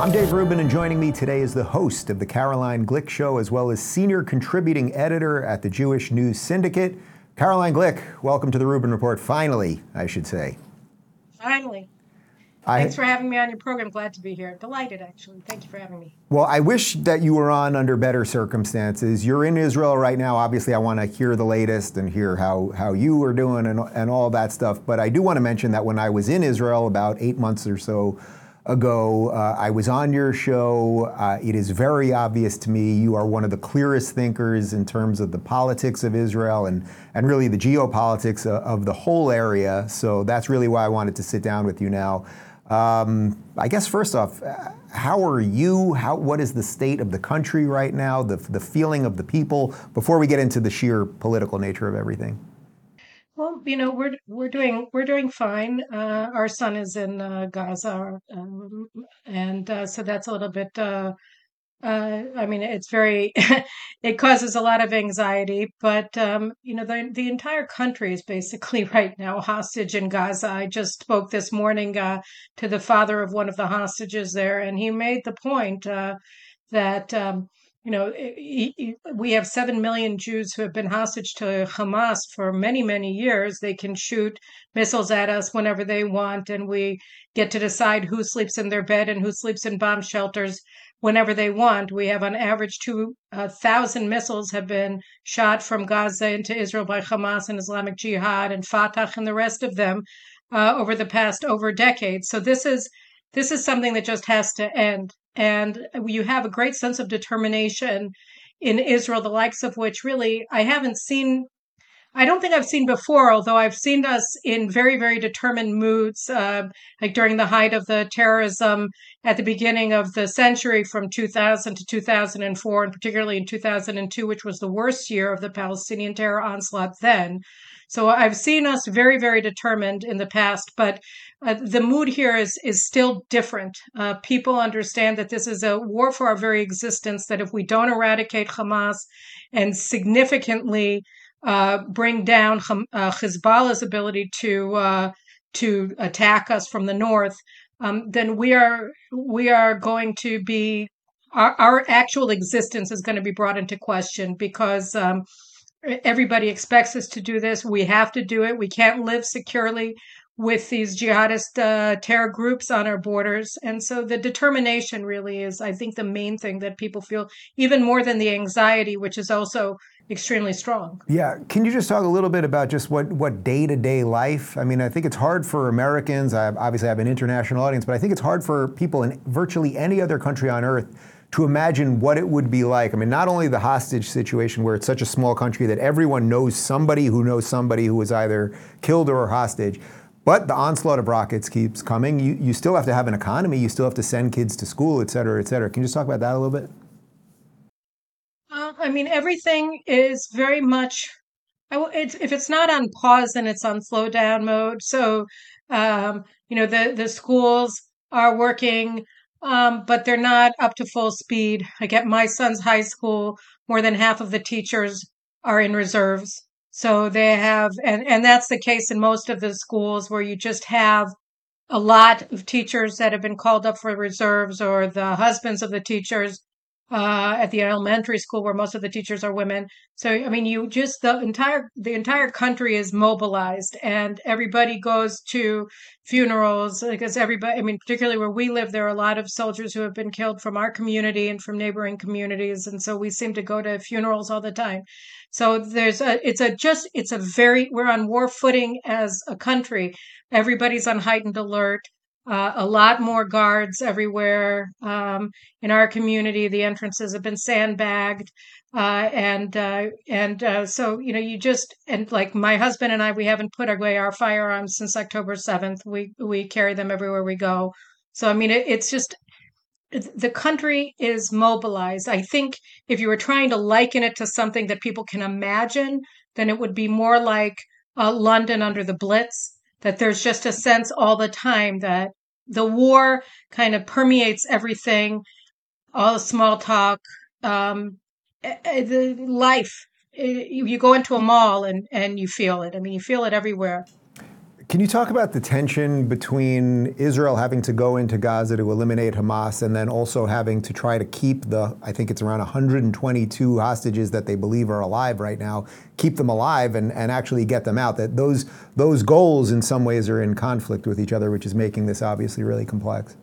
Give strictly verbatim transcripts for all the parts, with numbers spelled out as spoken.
I'm Dave Rubin, and joining me today is the host of the Caroline Glick Show, as well as senior contributing editor at the Jewish News Syndicate. Caroline Glick, welcome to the Rubin Report. Finally, I should say. Finally. I, Thanks for having me on your program. Glad to be here. Delighted, actually. Thank you for having me. Well, I wish that you were on under better circumstances. You're in Israel right now. Obviously, I want to hear the latest and hear how, how you are doing and, and all that stuff. But I do want to mention that when I was in Israel about eight months or so ago, uh, I was on your show. Uh, it is very obvious to me you are one of the clearest thinkers in terms of the politics of Israel and, and really the geopolitics of, of the whole area. So that's really why I wanted to sit down with you now. Um, I guess first off, how are you? How, what is the state of the country right now, the, the feeling of the people, before we get into the sheer political nature of everything? Well, you know, we're we're doing we're doing fine. Uh, our son is in uh, Gaza, um, and uh, so that's a little bit. Uh, uh, I mean, it's very. It causes a lot of anxiety, but um, you know, the the entire country is basically right now hostage in Gaza. I just spoke this morning uh, to the father of one of the hostages there, and he made the point uh, that. Um, You know, he- he- we have seven million Jews who have been hostage to Hamas for many, many years. They can shoot missiles at us whenever they want, and we get to decide who sleeps in their bed and who sleeps in bomb shelters whenever they want. We have, on average, two uh, thousand missiles have been shot from Gaza into Israel by Hamas and Islamic Jihad and Fatah and the rest of them uh, over the past over decades. So this is this is something that just has to end. And you have a great sense of determination in Israel, the likes of which really I haven't seen. I don't think I've seen before, although I've seen us in very, very determined moods, uh, like during the height of the terrorism at the beginning of the century from two thousand to two thousand four, and particularly in two thousand two, which was the worst year of the Palestinian terror onslaught then. So I've seen us very, very determined in the past, but uh, the mood here is is still different. Uh, people understand that this is a war for our very existence, that if we don't eradicate Hamas and significantly uh, bring down Ham- uh, Hezbollah's ability to uh, to attack us from the north, um, then we are we are going to be our, our actual existence is going to be brought into question because um, everybody expects us to do this. We have to do it. We can't live securely with these jihadist uh, terror groups on our borders. And so the determination really is, I think, the main thing that people feel, even more than the anxiety, which is also extremely strong. Yeah, can you just talk a little bit about just what, what day-to-day life? I mean, I think it's hard for Americans. I obviously have an international audience, but I think it's hard for people in virtually any other country on earth to imagine what it would be like. I mean, not only the hostage situation where it's such a small country that everyone knows somebody who knows somebody who was either killed or hostage, but the onslaught of rockets keeps coming. You, you still have to have an economy. You still have to send kids to school, et cetera, et cetera. Can you just talk about that a little bit? Uh, I mean, everything is very much, I w- it's, if it's not on pause, then it's on slow down mode. So, um, you know, the, the schools are working, um, but they're not up to full speed. Like at my son's high school, more than half of the teachers are in reserves. So they have, and, and that's the case in most of the schools where you just have a lot of teachers that have been called up for reserves, or the husbands of the teachers uh, at the elementary school where most of the teachers are women. So, I mean, you just, the entire, the entire country is mobilized and everybody goes to funerals because everybody, I mean, particularly where we live, there are a lot of soldiers who have been killed from our community and from neighboring communities. And so we seem to go to funerals all the time. So there's a, it's a just, it's a very, we're on war footing as a country. Everybody's on heightened alert. Uh, a lot more guards everywhere. Um, in our community, the entrances have been sandbagged. Uh, and, uh, and, uh, so, you know, you just, and like my husband and I, we haven't put away our firearms since October seventh. We, we carry them everywhere we go. So, I mean, it, it's just, the country is mobilized. I think if you were trying to liken it to something that people can imagine, then it would be more like uh, London under the Blitz, that there's just a sense all the time that the war kind of permeates everything, all the small talk, um, the life. You go into a mall and, and you feel it. I mean, you feel it everywhere. Can you talk about the tension between Israel having to go into Gaza to eliminate Hamas and then also having to try to keep the, I think it's around one hundred twenty-two hostages that they believe are alive right now, keep them alive and, and actually get them out? That those, those goals in some ways are in conflict with each other, which is making this obviously really complex.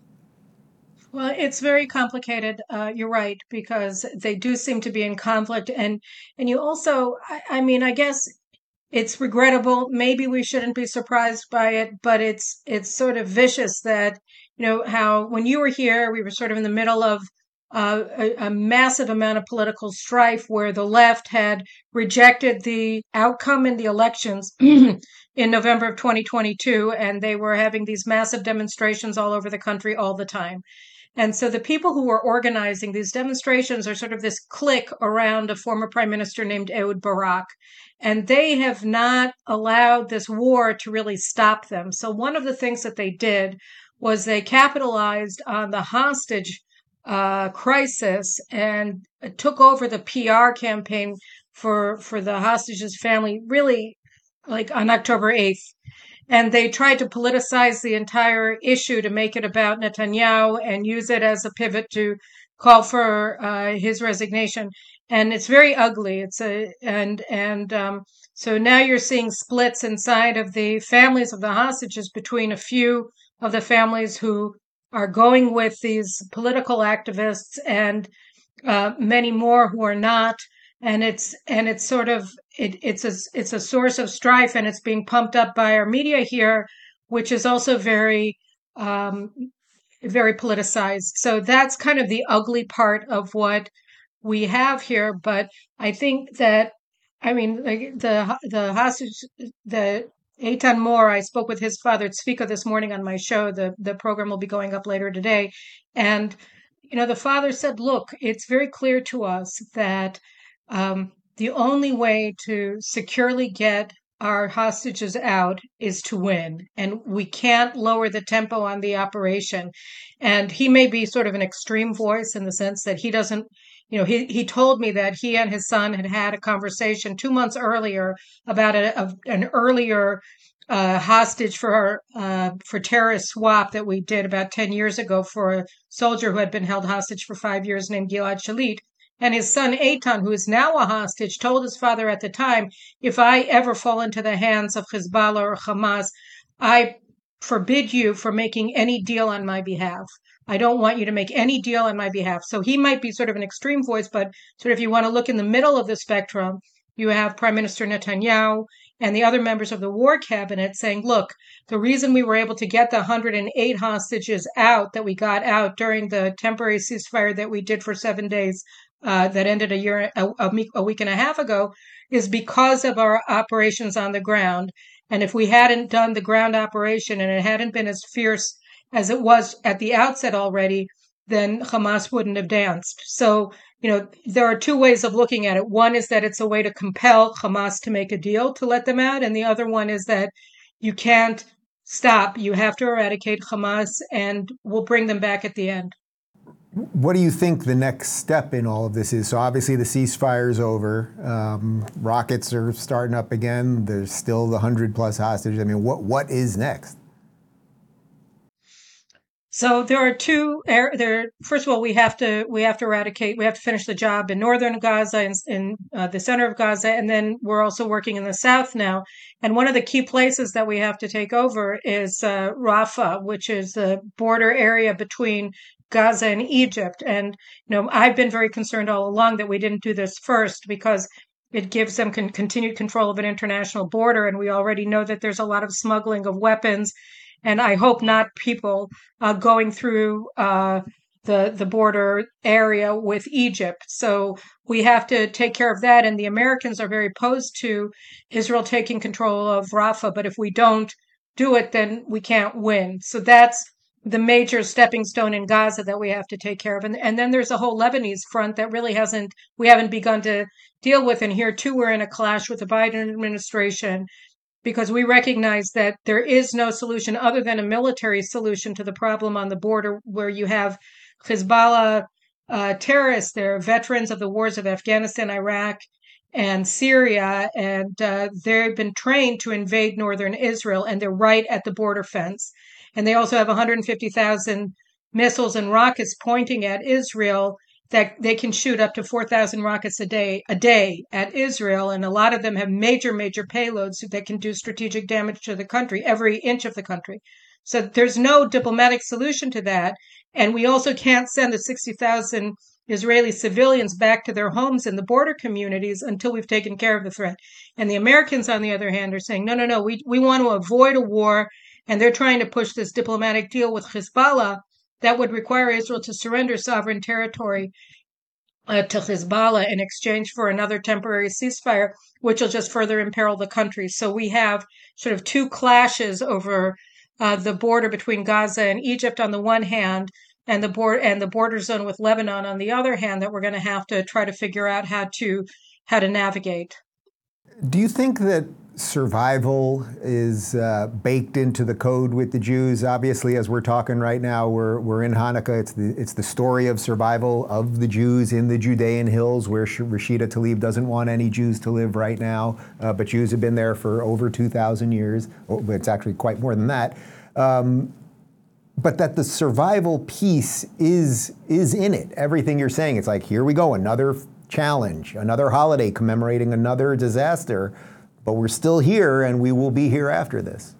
Well, it's very complicated. Uh, you're right, because they do seem to be in conflict. And, and you also, I, I mean, I guess it's regrettable. Maybe we shouldn't be surprised by it, but it's, it's sort of vicious that, you know, how when you were here, we were sort of in the middle of uh, a, a massive amount of political strife where the left had rejected the outcome in the elections in November of twenty twenty-two, and they were having these massive demonstrations all over the country all the time. And so the people who were organizing these demonstrations are sort of this clique around a former prime minister named Ehud Barak. And they have not allowed this war to really stop them. So one of the things that they did was they capitalized on the hostage uh, crisis and took over the P R campaign for, for the hostages' family, really like on October eighth. And they tried to politicize the entire issue to make it about Netanyahu and use it as a pivot to call for uh, his resignation. And it's very ugly. It's a and and um, so now you're seeing splits inside of the families of the hostages between a few of the families who are going with these political activists and uh, many more who are not. And it's and it's sort of it, it's a it's a source of strife, and it's being pumped up by our media here, which is also very um, very politicized. So that's kind of the ugly part of what we have here. But I think that I mean like the the hostage the Eitan Moore, I spoke with his father Tzvika this morning on my show. The the program will be going up later today, and you know the father said, "Look, it's very clear to us that." Um, the only way to securely get our hostages out is to win, and we can't lower the tempo on the operation. And he may be sort of an extreme voice in the sense that he doesn't, you know, he, he told me that he and his son had had a conversation two months earlier about a, a, an earlier uh, hostage for uh, for terrorist swap that we did about ten years ago for a soldier who had been held hostage for five years named Gilad Shalit. And his son, Eitan, who is now a hostage, told his father at the time, if I ever fall into the hands of Hezbollah or Hamas, I forbid you from making any deal on my behalf. I don't want you to make any deal on my behalf. So he might be sort of an extreme voice, but sort of if you want to look in the middle of the spectrum, you have Prime Minister Netanyahu and the other members of the war cabinet saying, look, the reason we were able to get the one hundred eight hostages out that we got out during the temporary ceasefire that we did for seven days Uh, that ended a year, a, a, week, a week and a half ago, is because of our operations on the ground. And if we hadn't done the ground operation and it hadn't been as fierce as it was at the outset already, then Hamas wouldn't have danced. So, you know, there are two ways of looking at it. One is that it's a way to compel Hamas to make a deal to let them out. And the other one is that you can't stop. You have to eradicate Hamas, and we'll bring them back at the end. What do you think the next step in all of this is? So obviously the ceasefire is over. Um, rockets are starting up again. There's still the hundred plus hostages. I mean, what what is next? So there are two. There, first of all, we have to we have to eradicate. We have to finish the job in northern Gaza and in uh, the center of Gaza, and then we're also working in the south now. And one of the key places that we have to take over is uh, Rafah, which is the border area between Gaza and Egypt. And you know, I've been very concerned all along that we didn't do this first because it gives them con- continued control of an international border, and we already know that there's a lot of smuggling of weapons. And I hope not people uh, going through uh, the the border area with Egypt. So we have to take care of that. And the Americans are very opposed to Israel taking control of Rafah. But if we don't do it, then we can't win. So that's the major stepping stone in Gaza that we have to take care of. And, and then there's a whole Lebanese front that really hasn't, we haven't begun to deal with. And here too, we're in a clash with the Biden administration, because we recognize that there is no solution other than a military solution to the problem on the border, where you have Hezbollah uh, terrorists. They're veterans of the wars of Afghanistan, Iraq, and Syria, and uh, they've been trained to invade northern Israel, and they're right at the border fence. And they also have one hundred fifty thousand missiles and rockets pointing at Israel that they can shoot up to four thousand rockets a day a day at Israel, and a lot of them have major major payloads that can do strategic damage to the country, every inch of the country. So there's no diplomatic solution to that, and we also can't send the sixty thousand Israeli civilians back to their homes in the border communities until we've taken care of the threat. And the Americans, on the other hand, are saying, no, no, no, we, we want to avoid a war, and they're trying to push this diplomatic deal with Hezbollah that would require Israel to surrender sovereign territory uh, to Hezbollah in exchange for another temporary ceasefire, which will just further imperil the country. So we have sort of two clashes over uh, the border between Gaza and Egypt on the one hand, and the board and the border zone with Lebanon on the other hand, that we're going to have to try to figure out how to how to navigate. Do you think that survival is uh, baked into the code with the Jews? Obviously, as we're talking right now, we're we're in Hanukkah. It's the it's the story of survival of the Jews in the Judean hills, where Rashida Tlaib doesn't want any Jews to live right now, uh, but Jews have been there for over two thousand years. Oh, it's actually quite more than that. Um, But that the survival piece is is in it. Everything you're saying, it's like, here we go, another challenge, another holiday commemorating another disaster, but we're still here and we will be here after this.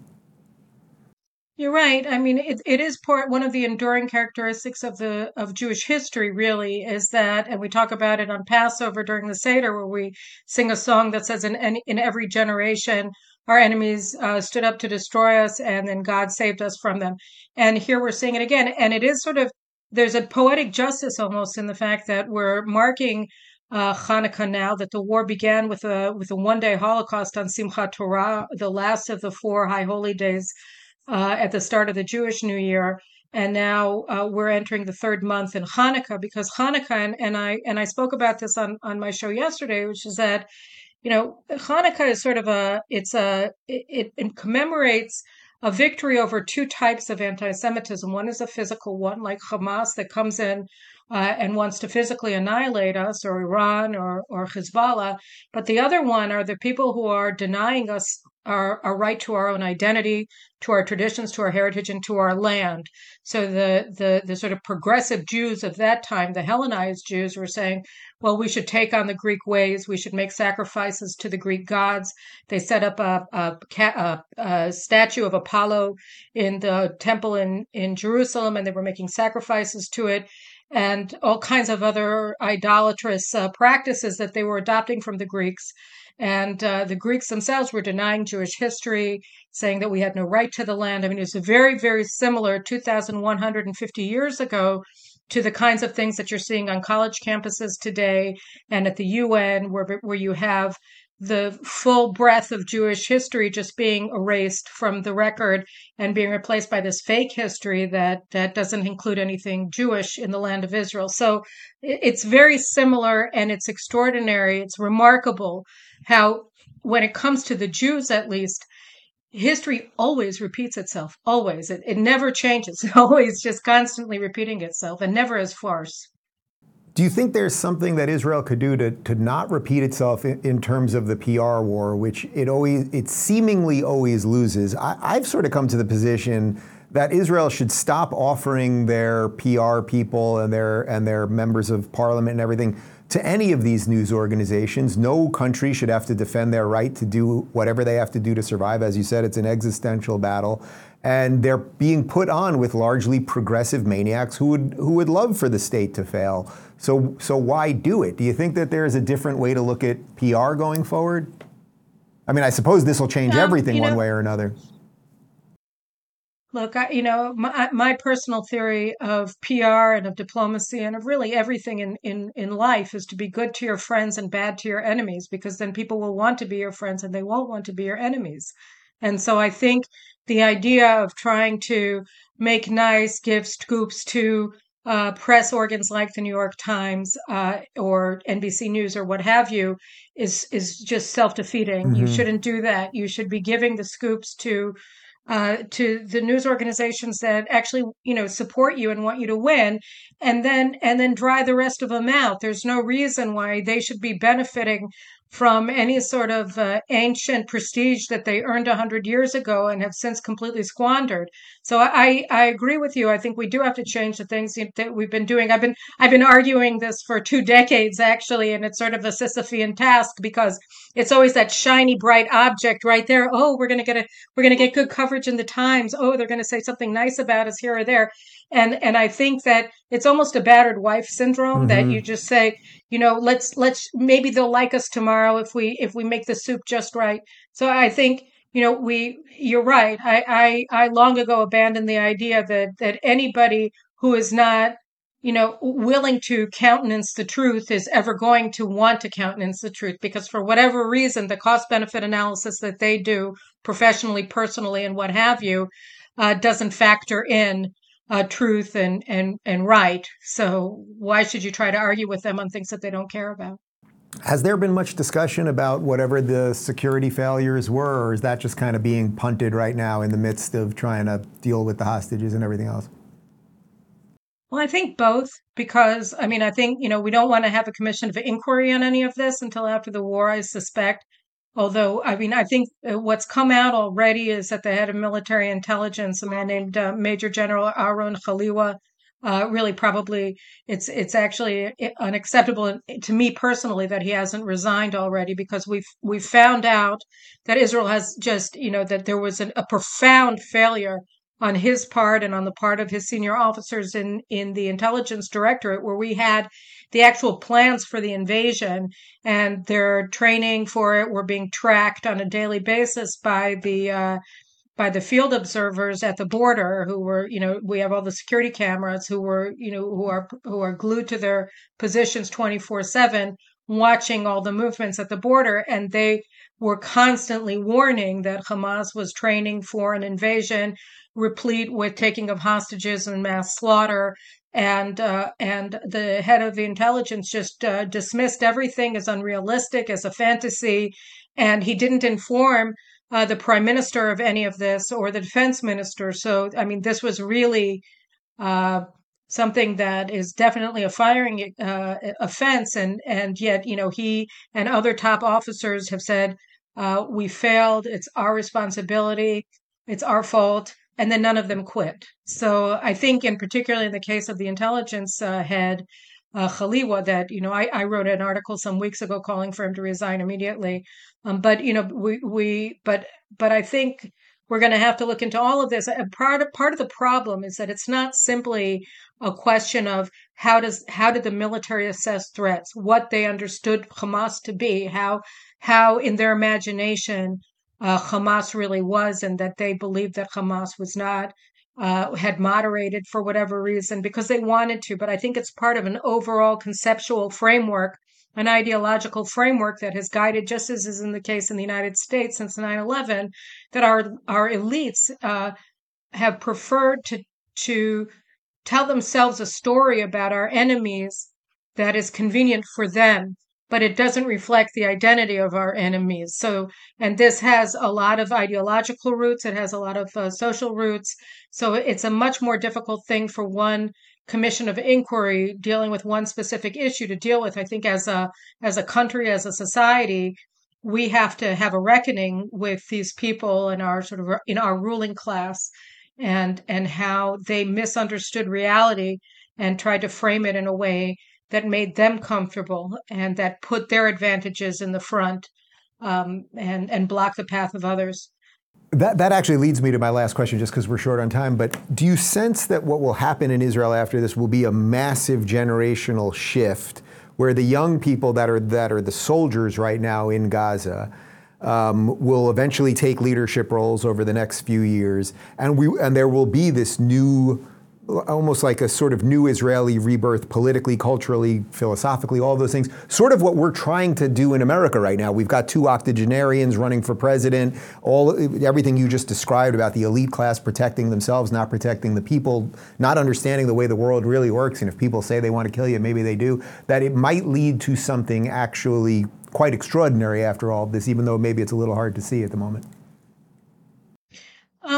You're right. I mean, it, it is part one of the enduring characteristics of the of Jewish history. Really, is that, and we talk about it on Passover during the Seder, where we sing a song that says, "In in, in every generation, our enemies uh, stood up to destroy us, and then God saved us from them." And here we're seeing it again, and it is sort of there's a poetic justice almost in the fact that we're marking uh, Hanukkah now, that the war began with a with a one day Holocaust on Simchat Torah, the last of the four high holy days uh, at the start of the Jewish New Year, and now uh, we're entering the third month in Hanukkah, because Hanukkah, and, and I and I spoke about this on on my show yesterday, which is that, you know, Hanukkah is sort of a it's a it, it commemorates a victory over two types of anti-Semitism. One is a physical one, like Hamas, that comes in uh, and wants to physically annihilate us, or Iran, or or Hezbollah. But the other one are the people who are denying us our, our right to our own identity, to our traditions, to our heritage, and to our land. So the the the sort of progressive Jews of that time, the Hellenized Jews, were saying, well, we should take on the Greek ways. We should make sacrifices to the Greek gods. They set up a, a, a, a statue of Apollo in the temple in, in Jerusalem, and they were making sacrifices to it, and all kinds of other idolatrous uh, practices that they were adopting from the Greeks. And uh, the Greeks themselves were denying Jewish history, saying that we had no right to the land. I mean, it's very, very similar two thousand one hundred fifty years ago to the kinds of things that you're seeing on college campuses today and at the U N, where where you have the full breadth of Jewish history just being erased from the record and being replaced by this fake history that that doesn't include anything Jewish in the land of Israel. So it's very similar, and it's extraordinary. It's remarkable how, when it comes to the Jews at least, history always repeats itself, always. It, it never changes, always just constantly repeating itself, and never as farce. Do you think there's something that Israel could do to, to not repeat itself in, in terms of the P R war, which it always it seemingly always loses? I, I've sort of come to the position that Israel should stop offering their P R people and their and their members of parliament and everything to any of these news organizations. No country should have to defend their right to do whatever they have to do to survive. As you said, it's an existential battle. And they're being put on with largely progressive maniacs who would who would love for the state to fail. So so why do it? Do you think that there's a different way to look at P R going forward? I mean, I suppose this will change Um, everything you one know, way or another. Look, I, you know, my, my personal theory of P R and of diplomacy and of really everything in, in, in life is to be good to your friends and bad to your enemies, because then people will want to be your friends and they won't want to be your enemies. And so I think the idea of trying to make nice, give scoops to uh, press organs like the New York Times uh, or N B C News or what have you is is just self-defeating. You Mm-hmm. shouldn't do that. You should be giving the scoops to uh, to the news organizations that actually, you know, support you and want you to win, and then and then dry the rest of them out. There's no reason why they should be benefiting from any sort of uh, ancient prestige that they earned a hundred years ago and have since completely squandered. So I, I agree with you. I think we do have to change the things that we've been doing. I've been I've been arguing this for two decades actually, and it's sort of a Sisyphean task because it's always that shiny, bright object right there. Oh, we're gonna get a we're gonna get good coverage in the Times. Oh, they're gonna say something nice about us here or there. And and I think that it's almost a battered wife syndrome that you just say, you know, let's let's maybe they'll like us tomorrow if we if we make the soup just right. So I think, you know, we you're right. I I, I long ago abandoned the idea that that anybody who is not, you know, willing to countenance the truth is ever going to want to countenance the truth because for whatever reason, the cost benefit analysis that they do professionally, personally, and what have you, uh, doesn't factor in uh, truth and, and, and right. So why should you try to argue with them on things that they don't care about? Has there been much discussion about whatever the security failures were, or is that just kind of being punted right now in the midst of trying to deal with the hostages and everything else? Well, I think both, because I mean, I think, you know, we don't want to have a commission of inquiry on any of this until after the war, I suspect. Although, I mean, I think uh, what's come out already is that the head of military intelligence, a man named uh, Major General Aaron Khaliwa, uh, really probably it's it's actually unacceptable to me personally that he hasn't resigned already because we've we've found out that Israel has just, you know, that there was an, a profound failure on his part and on the part of his senior officers in, in the intelligence directorate, where we had the actual plans for the invasion and their training for it were being tracked on a daily basis by the uh, by the field observers at the border who were, you know, we have all the security cameras who were, you know, who are who are glued to their positions twenty-four seven watching all the movements at the border, and they were constantly warning that Hamas was training for an invasion replete with taking of hostages and mass slaughter. And uh, and the head of the intelligence just uh, dismissed everything as unrealistic, as a fantasy, and he didn't inform uh, the prime minister of any of this or the defense minister. So, I mean, this was really uh, something that is definitely a firing uh, offense, and and yet, you know, he and other top officers have said uh, we failed. It's our responsibility. It's our fault. And then none of them quit. So I think, in particularly in the case of the intelligence uh, head, uh, Khaliwa, that, you know, I, I wrote an article some weeks ago calling for him to resign immediately. Um, but, you know, we, we, but, but I think we're going to have to look into all of this. And part of, part of the problem is that it's not simply a question of how does, how did the military assess threats, what they understood Hamas to be, how, how in their imagination, Uh, Hamas really was, and that they believed that Hamas was not, uh, had moderated for whatever reason because they wanted to. But I think it's part of an overall conceptual framework, an ideological framework that has guided, just as is in the case in the United States since nine eleven, that our our elites uh, have preferred to to tell themselves a story about our enemies that is convenient for them, but it doesn't reflect the identity of our enemies. So, and this has a lot of ideological roots. It has a lot of uh, social roots. So it's a much more difficult thing for one commission of inquiry dealing with one specific issue to deal with. I think as a, as a country, as a society, we have to have a reckoning with these people in our sort of, in our ruling class, and, and how they misunderstood reality and tried to frame it in a way that made them comfortable and that put their advantages in the front, um, and and block the path of others. That that actually leads me to my last question, just because we're short on time. But do you sense that what will happen in Israel after this will be a massive generational shift, where the young people that are that are the soldiers right now in Gaza um, will eventually take leadership roles over the next few years, and we and there will be this new, almost like a sort of new Israeli rebirth, politically, culturally, philosophically, all those things. Sort of what we're trying to do in America right now. We've got two octogenarians running for president, all everything you just described about the elite class protecting themselves, not protecting the people, not understanding the way the world really works. And if people say they want to kill you, maybe they do. That it might lead to something actually quite extraordinary after all of this, even though maybe it's a little hard to see at the moment. Um,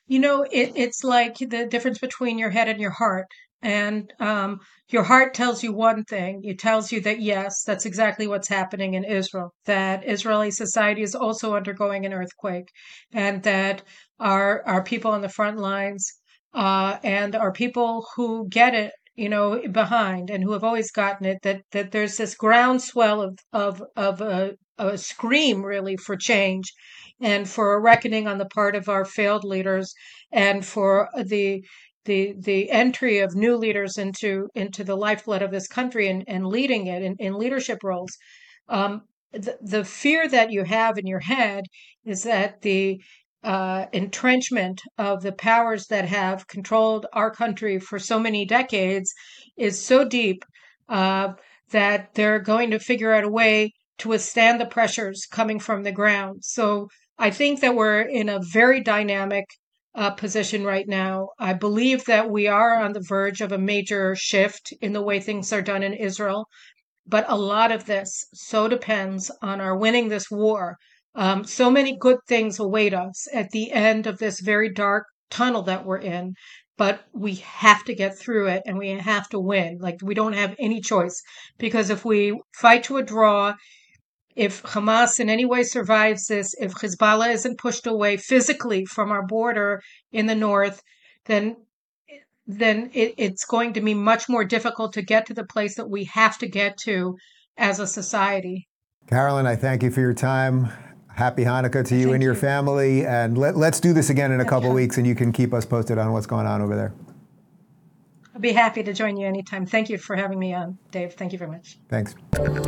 You know, it, it's like the difference between your head and your heart. And um, your heart tells you one thing. It tells you that, yes, that's exactly what's happening in Israel, that Israeli society is also undergoing an earthquake, and that our, our people on the front lines uh, and our people who get it, you know, behind and who have always gotten it, that, that there's this groundswell of, of, of a, a scream really for change and for a reckoning on the part of our failed leaders and for the the the entry of new leaders into into the lifeblood of this country and, and leading it in, in leadership roles. Um, the, the fear that you have in your head is that the uh, entrenchment of the powers that have controlled our country for so many decades is so deep uh, that they're going to figure out a way to withstand the pressures coming from the ground. So I think that we're in a very dynamic uh, position right now. I believe that we are on the verge of a major shift in the way things are done in Israel. But a lot of this so depends on our winning this war. Um, so many good things await us at the end of this very dark tunnel that we're in. But we have to get through it and we have to win. Like, we don't have any choice, because if we fight to a draw, if Hamas in any way survives this, if Hezbollah isn't pushed away physically from our border in the north, then then it, it's going to be much more difficult to get to the place that we have to get to as a society. Carolyn, I thank you for your time. Happy Hanukkah to you Thank and your you. family. And let, let's do this again in a Yeah, couple yeah. weeks, and you can keep us posted on what's going on over there. I'll be happy to join you anytime. Thank you for having me on, Dave. Thank you very much. Thanks.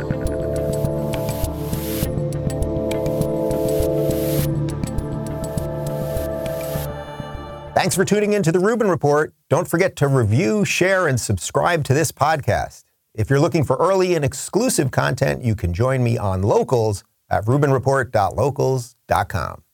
Thanks for tuning in to The Rubin Report. Don't forget to review, share, and subscribe to this podcast. If you're looking for early and exclusive content, you can join me on Locals at rubin report dot locals dot com.